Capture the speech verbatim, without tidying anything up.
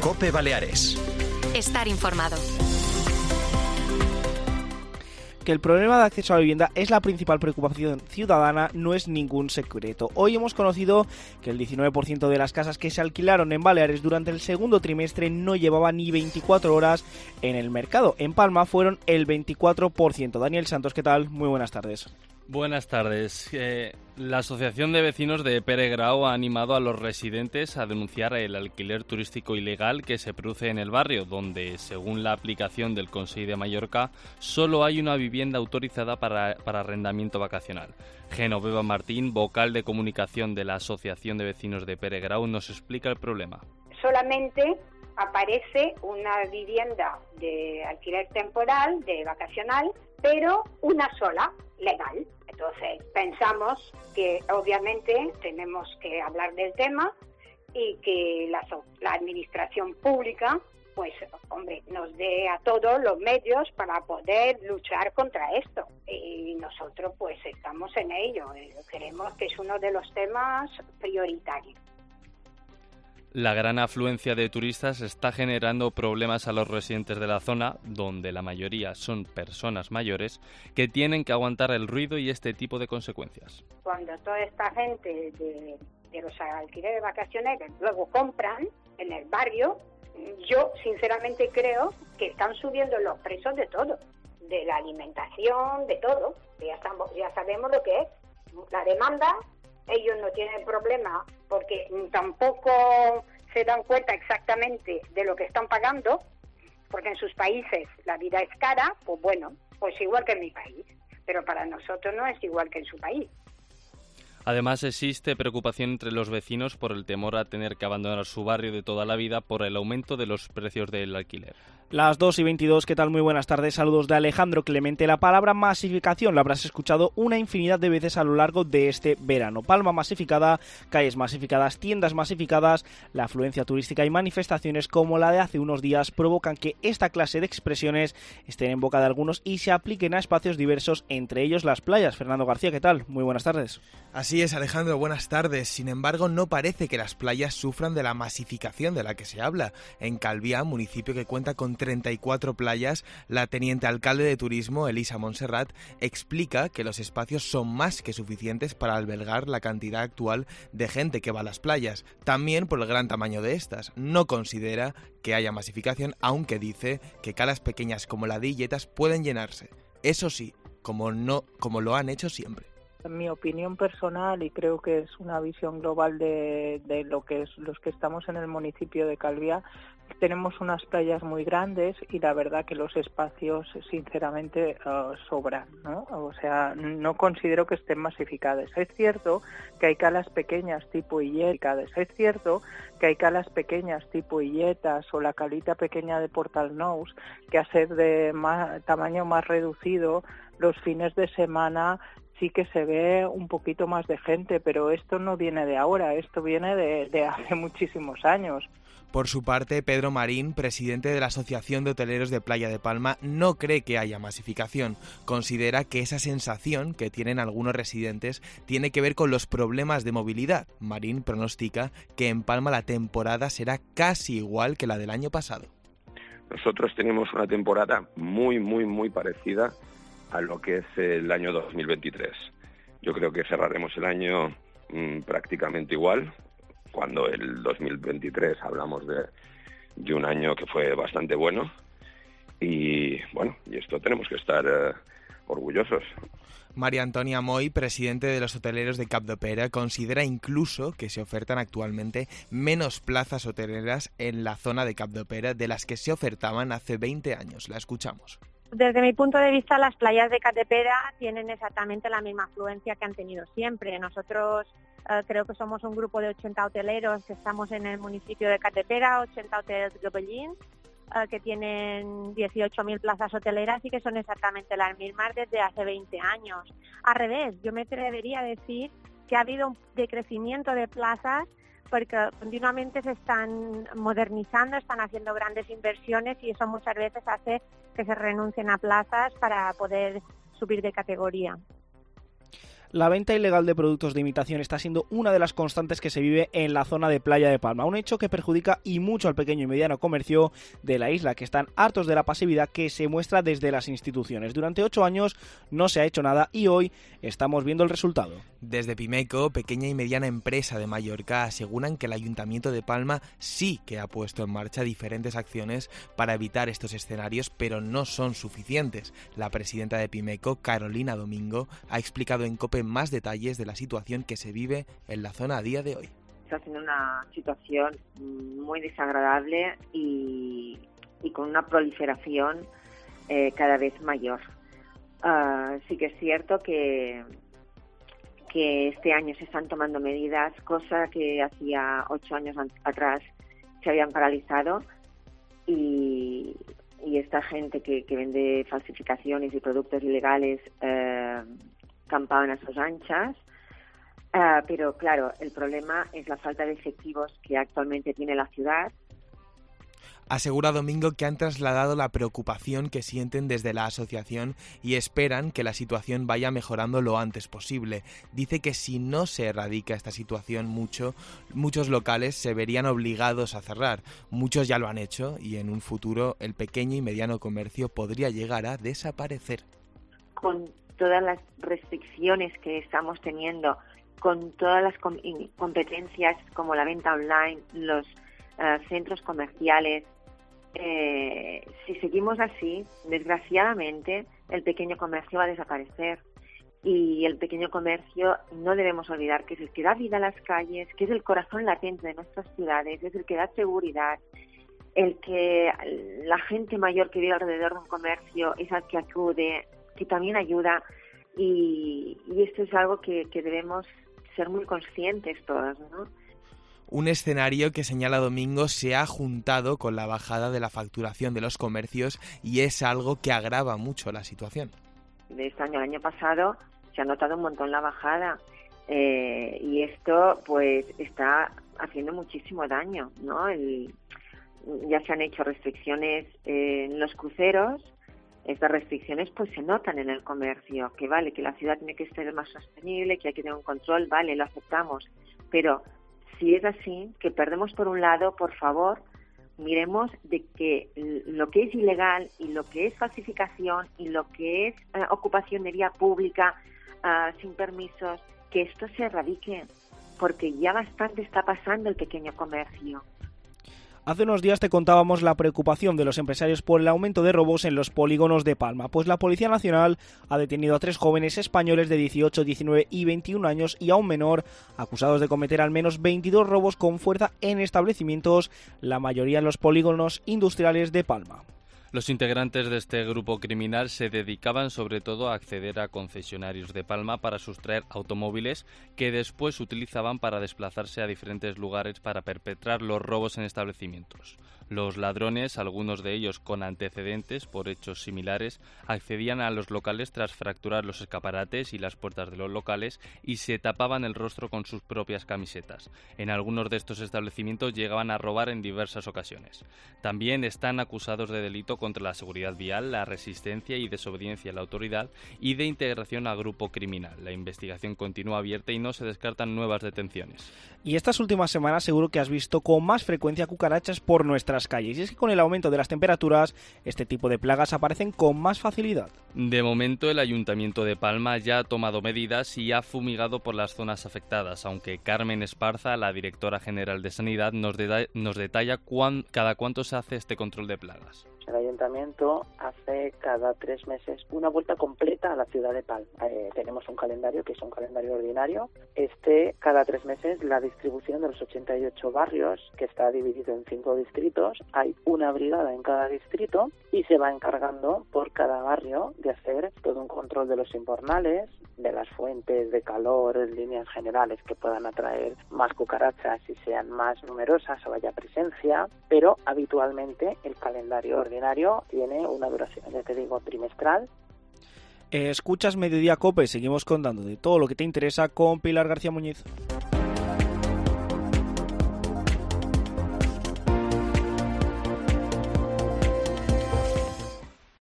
COPE Baleares. Estar informado. Que el problema de acceso a la vivienda es la principal preocupación ciudadana no es ningún secreto. Hoy hemos conocido que el diecinueve por ciento de las casas que se alquilaron en Baleares durante el segundo trimestre no llevaban ni veinticuatro horas en el mercado. En Palma fueron el veinticuatro por ciento. Daniel Santos, ¿qué tal? Muy buenas tardes. Buenas tardes. Eh, la Asociación de Vecinos de Pere Grau ha animado a los residentes a denunciar el alquiler turístico ilegal que se produce en el barrio, donde, según la aplicación del Consell de Mallorca, solo hay una vivienda autorizada para, para arrendamiento vacacional. Genoveva Martín, vocal de comunicación de la Asociación de Vecinos de Pere Grau, nos explica el problema. Solamente aparece una vivienda de alquiler temporal, de vacacional, pero una sola, legal. Entonces, pensamos que obviamente tenemos que hablar del tema y que la, la administración pública, pues, hombre, nos dé a todos los medios para poder luchar contra esto. Y nosotros, pues, estamos en ello. Creemos que es uno de los temas prioritarios. La gran afluencia de turistas está generando problemas a los residentes de la zona, donde la mayoría son personas mayores, que tienen que aguantar el ruido y este tipo de consecuencias. Cuando toda esta gente de, de los alquileres vacacionales luego compran en el barrio, yo sinceramente creo que están subiendo los precios de todo, de la alimentación, de todo. Ya, estamos, ya sabemos lo que es la demanda. Ellos no tienen problema porque tampoco se dan cuenta exactamente de lo que están pagando, porque en sus países la vida es cara, pues bueno, pues igual que en mi país, pero para nosotros no es igual que en su país. Además, existe preocupación entre los vecinos por el temor a tener que abandonar su barrio de toda la vida por el aumento de los precios del alquiler. Las dos y veintidós, ¿qué tal? Muy buenas tardes, saludos de Alejandro Clemente. La palabra masificación la habrás escuchado una infinidad de veces a lo largo de este verano. Palma masificada, calles masificadas, tiendas masificadas, la afluencia turística y manifestaciones como la de hace unos días provocan que esta clase de expresiones estén en boca de algunos y se apliquen a espacios diversos, entre ellos las playas. Fernando García, ¿qué tal? Muy buenas tardes. Así es, Alejandro, buenas tardes. Sin embargo, no parece que las playas sufran de la masificación de la que se habla. En Calviá, municipio que cuenta con treinta y cuatro playas, la teniente alcalde de turismo, Elisa Montserrat, explica que los espacios son más que suficientes para albergar la cantidad actual de gente que va a las playas, también por el gran tamaño de estas. No considera que haya masificación, aunque dice que calas pequeñas como la de Illetas pueden llenarse. Eso sí, como, no, como lo han hecho siempre. En mi opinión personal, y creo que es una visión global de, de lo que es los que estamos en el municipio de Calviá, tenemos unas playas muy grandes y la verdad que los espacios sinceramente uh, sobran, ¿no? O sea, no considero que estén masificadas. Es cierto que hay calas pequeñas tipo Illetas, es cierto que hay calas pequeñas tipo Illetas o la calita pequeña de Portalnous, que a ser de más, tamaño más reducido, los fines de semana sí que se ve un poquito más de gente, pero esto no viene de ahora, esto viene de, de hace muchísimos años. Por su parte, Pedro Marín, presidente de la Asociación de Hoteleros de Playa de Palma, no cree que haya masificación. Considera que esa sensación que tienen algunos residentes tiene que ver con los problemas de movilidad. Marín pronostica que en Palma la temporada será casi igual que la del año pasado. Nosotros tenemos una temporada muy, muy, muy parecida a lo que es el año dos mil veintitrés. Yo creo que cerraremos el año mmm, prácticamente igual, cuando el dos mil veintitrés hablamos de, de un año que fue bastante bueno, y bueno, y esto tenemos que estar eh, orgullosos. María Antonia Moy, presidente de los hoteleros de Capdepera, considera incluso que se ofertan actualmente menos plazas hoteleras en la zona de Capdepera de las que se ofertaban hace veinte años. La escuchamos. Desde mi punto de vista, las playas de Capdepera tienen exactamente la misma afluencia que han tenido siempre. Nosotros eh, creo que somos un grupo de ochenta hoteleros que estamos en el municipio de Capdepera, ochenta hoteles de Gobellín, eh, que tienen dieciocho mil plazas hoteleras y que son exactamente las mismas desde hace veinte años. Al revés, yo me atrevería a decir que ha habido un decrecimiento de plazas porque continuamente se están modernizando, están haciendo grandes inversiones y eso muchas veces hace que se renuncien a plazas para poder subir de categoría. La venta ilegal de productos de imitación está siendo una de las constantes que se vive en la zona de Playa de Palma, un hecho que perjudica y mucho al pequeño y mediano comercio de la isla, que están hartos de la pasividad que se muestra desde las instituciones. Durante ocho años no se ha hecho nada y hoy estamos viendo el resultado. Desde Pimeco, pequeña y mediana empresa de Mallorca, aseguran que el Ayuntamiento de Palma sí que ha puesto en marcha diferentes acciones para evitar estos escenarios, pero no son suficientes. La presidenta de Pimeco, Carolina Domingo, ha explicado en COPE más detalles de la situación que se vive en la zona a día de hoy. Está siendo una situación muy desagradable y, y con una proliferación eh, cada vez mayor. Uh, sí que es cierto que, que este año se están tomando medidas, cosa que hacía ocho años atrás se habían paralizado y, y esta gente que, que vende falsificaciones y productos ilegales eh, campaban a sus anchas, uh, pero claro, el problema es la falta de efectivos que actualmente tiene la ciudad. Asegura Domingo que han trasladado la preocupación que sienten desde la asociación y esperan que la situación vaya mejorando lo antes posible. Dice que si no se erradica esta situación mucho, muchos locales se verían obligados a cerrar. Muchos ya lo han hecho y en un futuro el pequeño y mediano comercio podría llegar a desaparecer. Con todas las restricciones que estamos teniendo, con todas las com- competencias como la venta online, los uh, centros comerciales, Eh, si seguimos así, desgraciadamente, el pequeño comercio va a desaparecer. Y el pequeño comercio, no debemos olvidar que es el que da vida a las calles, que es el corazón latente de nuestras ciudades, es el que da seguridad, el que la gente mayor que vive alrededor de un comercio es el que acude, que también ayuda. Y, y esto es algo que, que debemos ser muy conscientes todos, ¿no? Un escenario que, señala Domingo, se ha juntado con la bajada de la facturación de los comercios y es algo que agrava mucho la situación. De este año al año pasado se ha notado un montón la bajada eh, y esto pues está haciendo muchísimo daño, ¿no? El, ya se han hecho restricciones eh, en los cruceros. Estas restricciones pues se notan en el comercio, que vale, que la ciudad tiene que ser más sostenible, que hay que tener un control, vale, lo aceptamos, pero si es así, que perdemos por un lado, por favor, miremos de que lo que es ilegal y lo que es falsificación y lo que es eh, ocupación de vía pública uh, sin permisos, que esto se erradique, porque ya bastante está pasando el pequeño comercio. Hace unos días te contábamos la preocupación de los empresarios por el aumento de robos en los polígonos de Palma, pues la Policía Nacional ha detenido a tres jóvenes españoles de dieciocho, diecinueve y veintiún años y a un menor acusados de cometer al menos veintidós robos con fuerza en establecimientos, la mayoría en los polígonos industriales de Palma. Los integrantes de este grupo criminal se dedicaban sobre todo a acceder a concesionarios de Palma para sustraer automóviles que después utilizaban para desplazarse a diferentes lugares para perpetrar los robos en establecimientos. Los ladrones, algunos de ellos con antecedentes por hechos similares, accedían a los locales tras fracturar los escaparates y las puertas de los locales y se tapaban el rostro con sus propias camisetas. En algunos de estos establecimientos llegaban a robar en diversas ocasiones. También están acusados de delito contra la seguridad vial, la resistencia y desobediencia a la autoridad y de integración a grupo criminal. La investigación continúa abierta y no se descartan nuevas detenciones. Y estas últimas semanas seguro que has visto con más frecuencia cucarachas por nuestras calles. Y es que con el aumento de las temperaturas, este tipo de plagas aparecen con más facilidad. De momento, el Ayuntamiento de Palma ya ha tomado medidas y ha fumigado por las zonas afectadas, aunque Carmen Esparza, la directora general de Sanidad, nos, de- nos detalla cuán- cada cuánto se hace este control de plagas. El Ayuntamiento hace cada tres meses una vuelta completa a la ciudad de Palma. Eh, tenemos un calendario que es un calendario ordinario. Este, cada tres meses, la distribución de los ochenta y ocho barrios, que está dividido en cinco distritos, hay una brigada en cada distrito y se va encargando por cada barrio de hacer todo un control de los invernales, de las fuentes de calor en líneas generales que puedan atraer más cucarachas y sean más numerosas o haya presencia, pero habitualmente el calendario ordinario tiene una duración, ya te digo, trimestral. Escuchas Mediodía Cope, seguimos contando de todo lo que te interesa con Pilar García Muñiz.